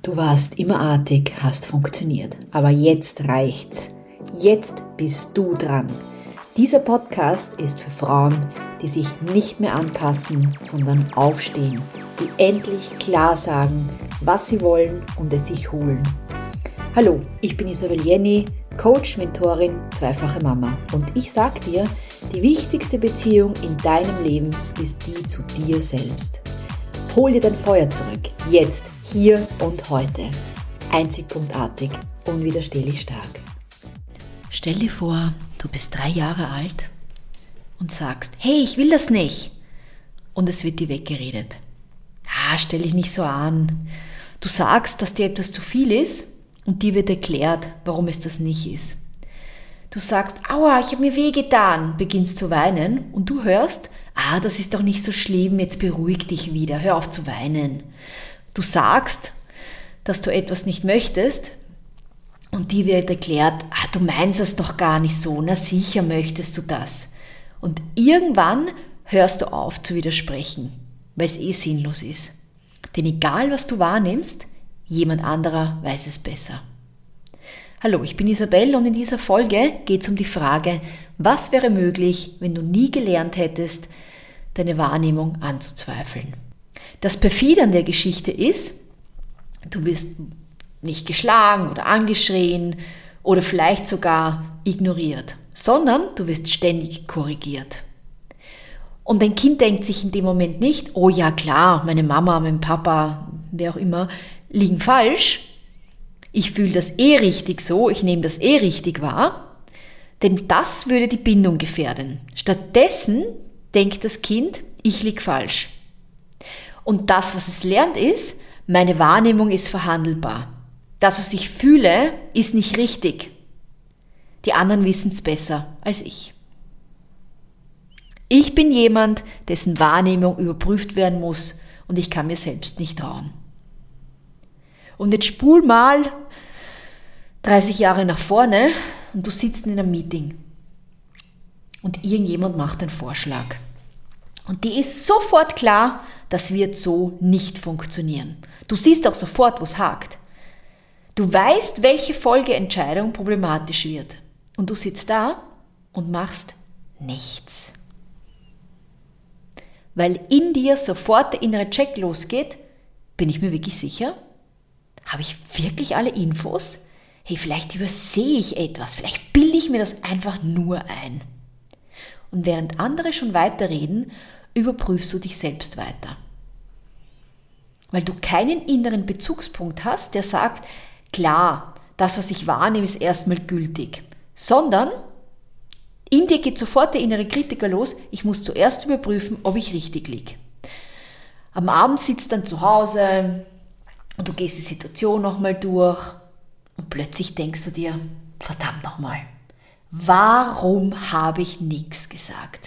Du warst immer artig, hast funktioniert. Aber jetzt reicht's. Jetzt bist du dran. Dieser Podcast ist für Frauen, die sich nicht mehr anpassen, sondern aufstehen, die endlich klar sagen, was sie wollen und es sich holen. Hallo, ich bin Isabel Jenny, Coach, Mentorin, zweifache Mama. Und ich sag dir, die wichtigste Beziehung in deinem Leben ist die zu dir selbst. Hol dir dein Feuer zurück, jetzt, hier und heute. Einzigpunktartig, unwiderstehlich stark. Stell dir vor, du bist 3 Jahre alt und sagst, hey, ich will das nicht. Und es wird dir weggeredet. Stell dich nicht so an. Du sagst, dass dir etwas zu viel ist und dir wird erklärt, warum es das nicht ist. Du sagst, aua, ich habe mir wehgetan, beginnst zu weinen und du hörst, das ist doch nicht so schlimm, jetzt beruhig dich wieder, hör auf zu weinen. Du sagst, dass du etwas nicht möchtest und dir wird erklärt, du meinst es doch gar nicht so, na sicher möchtest du das. Und irgendwann hörst du auf zu widersprechen, weil es sinnlos ist. Denn egal was du wahrnimmst, jemand anderer weiß es besser. Hallo, ich bin Isabel und in dieser Folge geht es um die Frage, was wäre möglich, wenn du nie gelernt hättest, deine Wahrnehmung anzuzweifeln. Das Perfide an der Geschichte ist, du wirst nicht geschlagen oder angeschrien oder vielleicht sogar ignoriert, sondern du wirst ständig korrigiert. Und dein Kind denkt sich in dem Moment nicht, oh ja klar, meine Mama, mein Papa, wer auch immer, liegen falsch. Ich fühle das richtig so, ich nehme das richtig wahr, denn das würde die Bindung gefährden. Stattdessen denkt das Kind, ich liege falsch. Und das, was es lernt, ist, meine Wahrnehmung ist verhandelbar. Das, was ich fühle, ist nicht richtig. Die anderen wissen es besser als ich. Ich bin jemand, dessen Wahrnehmung überprüft werden muss und ich kann mir selbst nicht trauen. Und jetzt spul mal 30 Jahre nach vorne und du sitzt in einem Meeting und irgendjemand macht einen Vorschlag. Und dir ist sofort klar, das wird so nicht funktionieren. Du siehst auch sofort, wo es hakt. Du weißt, welche Folgeentscheidung problematisch wird. Und du sitzt da und machst nichts. Weil in dir sofort der innere Check losgeht, bin ich mir wirklich sicher? Habe ich wirklich alle Infos? Hey, vielleicht übersehe ich etwas, vielleicht bilde ich mir das einfach nur ein. Und während andere schon weiterreden, überprüfst du dich selbst weiter. Weil du keinen inneren Bezugspunkt hast, der sagt, klar, das, was ich wahrnehme, ist erstmal gültig. Sondern in dir geht sofort der innere Kritiker los, ich muss zuerst überprüfen, ob ich richtig liege. Am Abend sitzt dann zu Hause und du gehst die Situation nochmal durch und plötzlich denkst du dir, verdammt nochmal, warum habe ich nichts gesagt?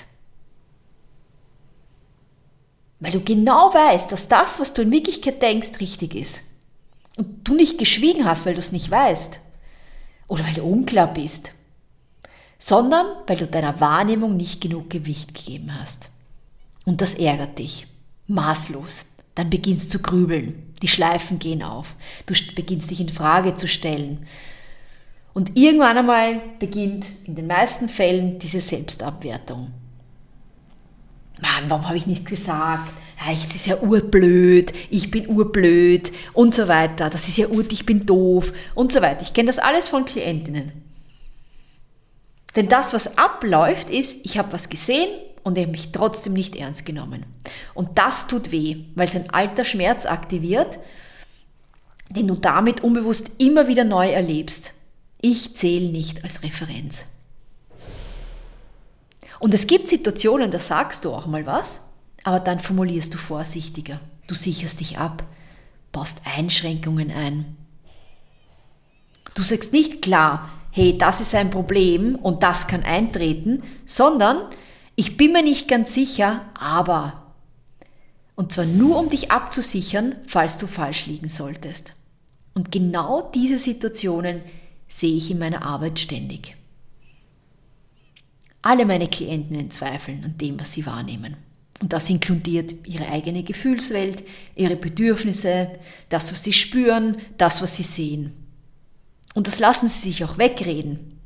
Weil du genau weißt, dass das, was du in Wirklichkeit denkst, richtig ist. Und du nicht geschwiegen hast, weil du es nicht weißt. Oder weil du unklar bist. Sondern weil du deiner Wahrnehmung nicht genug Gewicht gegeben hast. Und das ärgert dich. Maßlos. Dann beginnst du zu grübeln. Die Schleifen gehen auf. Du beginnst dich in Frage zu stellen. Und irgendwann einmal beginnt in den meisten Fällen diese Selbstabwertung. Mann, warum habe ich nichts gesagt? Es ist ja urblöd, ich bin urblöd und so weiter. Das ist ja ich bin doof und so weiter. Ich kenne das alles von Klientinnen. Denn das, was abläuft, ist, ich habe was gesehen und ich habe mich trotzdem nicht ernst genommen. Und das tut weh, weil es ein alter Schmerz aktiviert, den du damit unbewusst immer wieder neu erlebst. Ich zähle nicht als Referenz. Und es gibt Situationen, da sagst du auch mal was, aber dann formulierst du vorsichtiger. Du sicherst dich ab, baust Einschränkungen ein. Du sagst nicht klar, hey, das ist ein Problem und das kann eintreten, sondern ich bin mir nicht ganz sicher, aber. Und zwar nur, um dich abzusichern, falls du falsch liegen solltest. Und genau diese Situationen sehe ich in meiner Arbeit ständig. Alle meine Klienten zweifeln an dem, was sie wahrnehmen. Und das inkludiert ihre eigene Gefühlswelt, ihre Bedürfnisse, das, was sie spüren, das, was sie sehen. Und das lassen sie sich auch wegreden.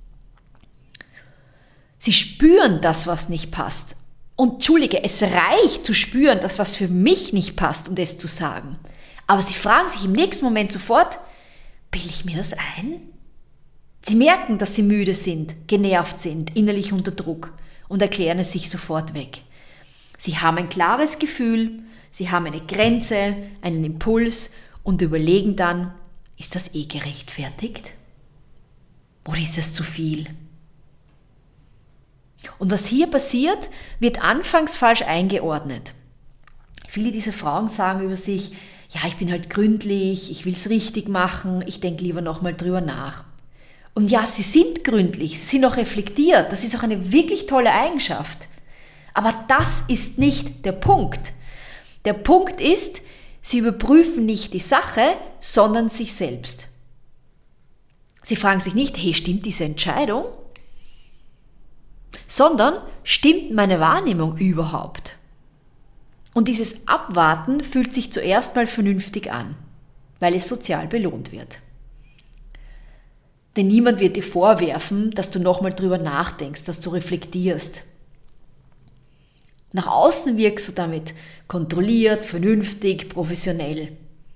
Sie spüren das, was nicht passt. Und entschuldige, es reicht zu spüren, das, was für mich nicht passt und es zu sagen. Aber sie fragen sich im nächsten Moment sofort, bilde ich mir das ein? Sie merken, dass sie müde sind, genervt sind, innerlich unter Druck und erklären es sich sofort weg. Sie haben ein klares Gefühl, sie haben eine Grenze, einen Impuls und überlegen dann, ist das gerechtfertigt? Oder ist es zu viel? Und was hier passiert, wird anfangs falsch eingeordnet. Viele dieser Frauen sagen über sich, ja, ich bin halt gründlich, ich will es richtig machen, ich denke lieber nochmal drüber nach. Und ja, sie sind gründlich, sie sind auch reflektiert, das ist auch eine wirklich tolle Eigenschaft. Aber das ist nicht der Punkt. Der Punkt ist, sie überprüfen nicht die Sache, sondern sich selbst. Sie fragen sich nicht, hey, stimmt diese Entscheidung? Sondern, stimmt meine Wahrnehmung überhaupt? Und dieses Abwarten fühlt sich zuerst mal vernünftig an, weil es sozial belohnt wird. Denn niemand wird dir vorwerfen, dass du nochmal drüber nachdenkst, dass du reflektierst. Nach außen wirkst du damit kontrolliert, vernünftig, professionell.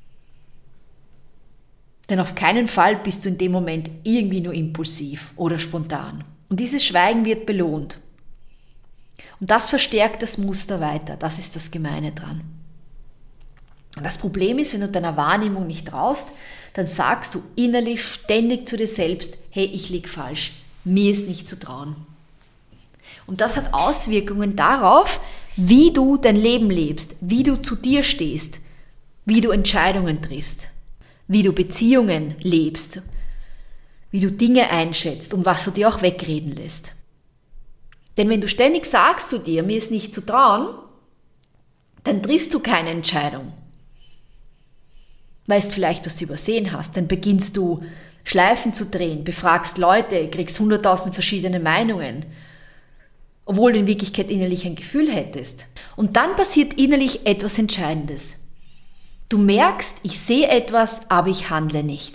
Denn auf keinen Fall bist du in dem Moment irgendwie nur impulsiv oder spontan. Und dieses Schweigen wird belohnt. Und das verstärkt das Muster weiter. Das ist das Gemeine dran. Und das Problem ist, wenn du deiner Wahrnehmung nicht traust, dann sagst du innerlich ständig zu dir selbst, hey, ich lieg falsch, mir ist nicht zu trauen. Und das hat Auswirkungen darauf, wie du dein Leben lebst, wie du zu dir stehst, wie du Entscheidungen triffst, wie du Beziehungen lebst, wie du Dinge einschätzt und was du dir auch wegreden lässt. Denn wenn du ständig sagst zu dir, mir ist nicht zu trauen, dann triffst du keine Entscheidung. Weißt vielleicht, was du übersehen hast, dann beginnst du Schleifen zu drehen, befragst Leute, kriegst 100.000 verschiedene Meinungen, obwohl du in Wirklichkeit innerlich ein Gefühl hättest. Und dann passiert innerlich etwas Entscheidendes. Du merkst, ich sehe etwas, aber ich handle nicht.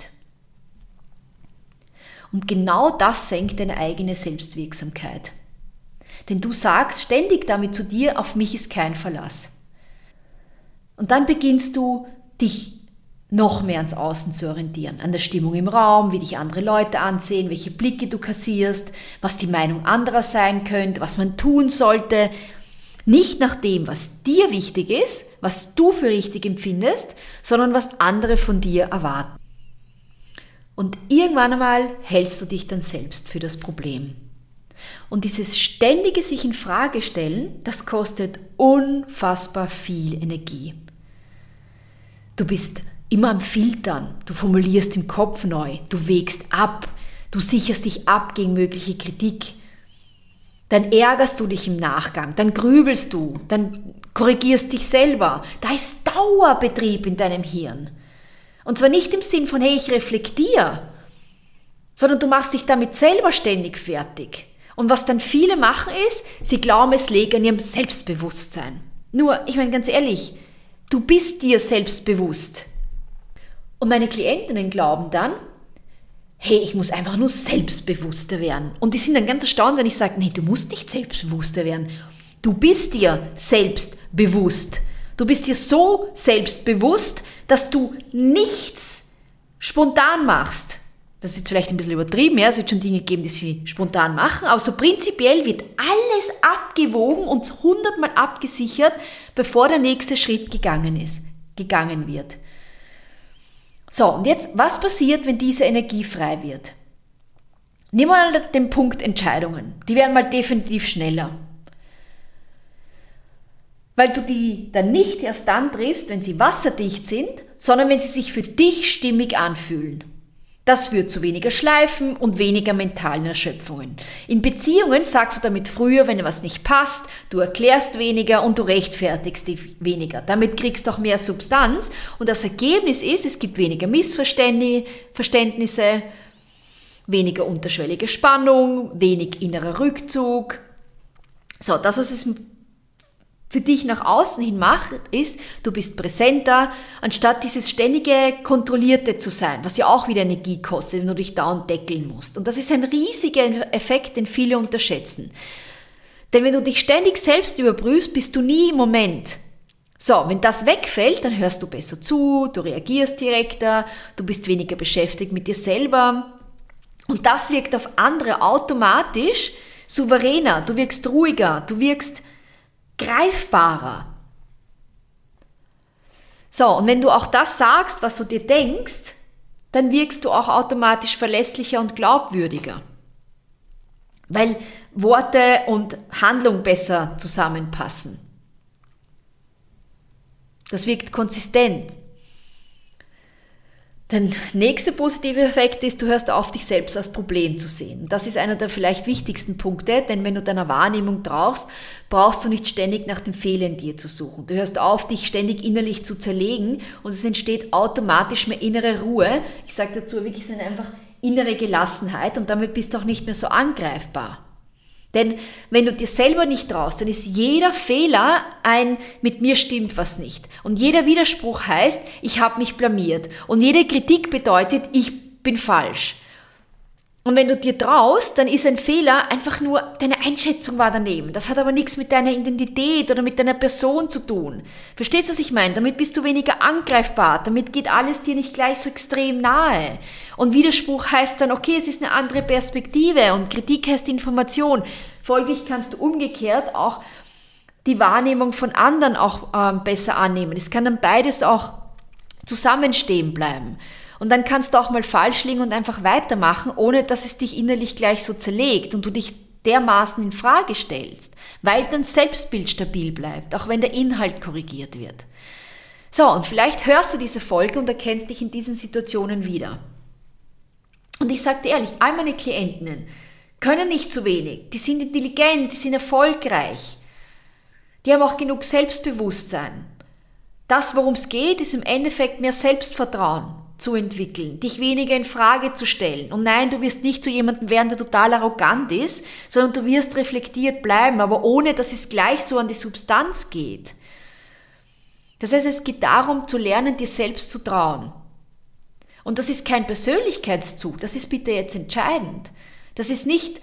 Und genau das senkt deine eigene Selbstwirksamkeit. Denn du sagst ständig damit zu dir, auf mich ist kein Verlass. Und dann beginnst du, dich noch mehr ans Außen zu orientieren, an der Stimmung im Raum, wie dich andere Leute ansehen, welche Blicke du kassierst, was die Meinung anderer sein könnte, was man tun sollte. Nicht nach dem, was dir wichtig ist, was du für richtig empfindest, sondern was andere von dir erwarten. Und irgendwann einmal hältst du dich dann selbst für das Problem. Und dieses ständige sich in Frage stellen, das kostet unfassbar viel Energie. Du bist immer am Filtern, du formulierst im Kopf neu, du wägst ab, du sicherst dich ab gegen mögliche Kritik. Dann ärgerst du dich im Nachgang, dann grübelst du, dann korrigierst dich selber. Da ist Dauerbetrieb in deinem Hirn. Und zwar nicht im Sinn von, hey, ich reflektiere, sondern du machst dich damit selber ständig fertig. Und was dann viele machen ist, sie glauben, es läge an ihrem Selbstbewusstsein. Nur, ich meine ganz ehrlich, du bist dir selbstbewusst. Und meine Klientinnen glauben dann, hey, ich muss einfach nur selbstbewusster werden. Und die sind dann ganz erstaunt, wenn ich sage, nee, du musst nicht selbstbewusster werden. Du bist dir selbstbewusst. Du bist dir so selbstbewusst, dass du nichts spontan machst. Das ist jetzt vielleicht ein bisschen übertrieben, ja, es wird schon Dinge geben, die sie spontan machen, aber so prinzipiell wird alles abgewogen und 100-mal abgesichert, bevor der nächste Schritt gegangen wird. So, und jetzt, was passiert, wenn diese Energie frei wird? Nimm mal den Punkt Entscheidungen. Die werden mal definitiv schneller. Weil du die dann nicht erst dann triffst, wenn sie wasserdicht sind, sondern wenn sie sich für dich stimmig anfühlen. Das führt zu weniger Schleifen und weniger mentalen Erschöpfungen. In Beziehungen sagst du damit früher, wenn dir was nicht passt, du erklärst weniger und du rechtfertigst dich weniger. Damit kriegst du auch mehr Substanz und das Ergebnis ist, es gibt weniger Missverständnisse, weniger unterschwellige Spannung, wenig innerer Rückzug. So, das, was es für dich nach außen hin macht, ist, du bist präsenter, anstatt dieses ständige Kontrollierte zu sein, was ja auch wieder Energie kostet, wenn du dich dauernd deckeln musst. Und das ist ein riesiger Effekt, den viele unterschätzen. Denn wenn du dich ständig selbst überprüfst, bist du nie im Moment. So, wenn das wegfällt, dann hörst du besser zu, du reagierst direkter, du bist weniger beschäftigt mit dir selber. Und das wirkt auf andere automatisch souveräner, du wirkst ruhiger, du wirkst greifbarer. So, und wenn du auch das sagst, was du dir denkst, dann wirkst du auch automatisch verlässlicher und glaubwürdiger. Weil Worte und Handlung besser zusammenpassen. Das wirkt konsistent. Der nächste positive Effekt ist, du hörst auf, dich selbst als Problem zu sehen. Das ist einer der vielleicht wichtigsten Punkte, denn wenn du deiner Wahrnehmung traust, brauchst du nicht ständig nach dem Fehler in dir zu suchen. Du hörst auf, dich ständig innerlich zu zerlegen und es entsteht automatisch mehr innere Ruhe. Ich sage dazu wirklich so einfach innere Gelassenheit und damit bist du auch nicht mehr so angreifbar. Denn wenn du dir selber nicht traust, dann ist jeder Fehler ein mit mir stimmt was nicht. Und jeder Widerspruch heißt, ich habe mich blamiert. Und jede Kritik bedeutet, ich bin falsch. Und wenn du dir traust, dann ist ein Fehler einfach nur, deine Einschätzung war daneben. Das hat aber nichts mit deiner Identität oder mit deiner Person zu tun. Verstehst du, was ich meine? Damit bist du weniger angreifbar. Damit geht alles dir nicht gleich so extrem nahe. Und Widerspruch heißt dann, okay, es ist eine andere Perspektive und Kritik heißt Information. Folglich kannst du umgekehrt auch die Wahrnehmung von anderen auch besser annehmen. Es kann dann beides auch zusammenstehen bleiben. Und dann kannst du auch mal falsch liegen und einfach weitermachen, ohne dass es dich innerlich gleich so zerlegt und du dich dermaßen in Frage stellst, weil dein Selbstbild stabil bleibt, auch wenn der Inhalt korrigiert wird. So, und vielleicht hörst du diese Folge und erkennst dich in diesen Situationen wieder. Und ich sage dir ehrlich, all meine Klientinnen können nicht zu wenig, die sind intelligent, die sind erfolgreich, die haben auch genug Selbstbewusstsein. Das, worum es geht, ist im Endeffekt mehr Selbstvertrauen zu entwickeln, dich weniger in Frage zu stellen. Und nein, du wirst nicht zu jemandem werden, der total arrogant ist, sondern du wirst reflektiert bleiben, aber ohne, dass es gleich so an die Substanz geht. Das heißt, es geht darum, zu lernen, dir selbst zu trauen. Und das ist kein Persönlichkeitszug, das ist bitte jetzt entscheidend. Das ist nicht,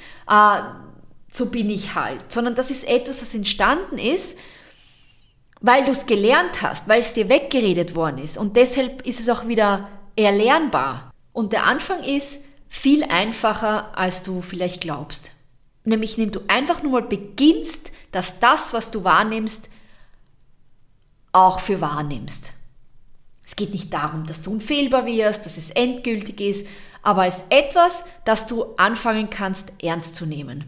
so bin ich halt, sondern das ist etwas, das entstanden ist, weil du es gelernt hast, weil es dir weggeredet worden ist. Und deshalb ist es auch wieder erlernbar. Und der Anfang ist viel einfacher, als du vielleicht glaubst. Nämlich, indem du einfach nur mal beginnst, dass das, was du wahrnimmst, auch für wahrnimmst. Es geht nicht darum, dass du unfehlbar wirst, dass es endgültig ist, aber als etwas, das du anfangen kannst, ernst zu nehmen.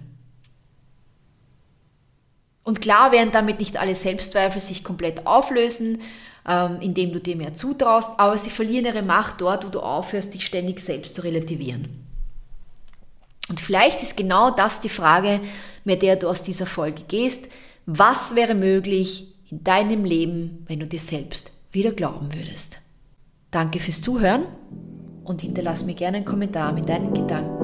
Und klar werden damit nicht alle Selbstzweifel sich komplett auflösen, indem du dir mehr zutraust, aber sie verlieren ihre Macht dort, wo du aufhörst, dich ständig selbst zu relativieren. Und vielleicht ist genau das die Frage, mit der du aus dieser Folge gehst. Was wäre möglich in deinem Leben, wenn du dir selbst wieder glauben würdest? Danke fürs Zuhören und hinterlass mir gerne einen Kommentar mit deinen Gedanken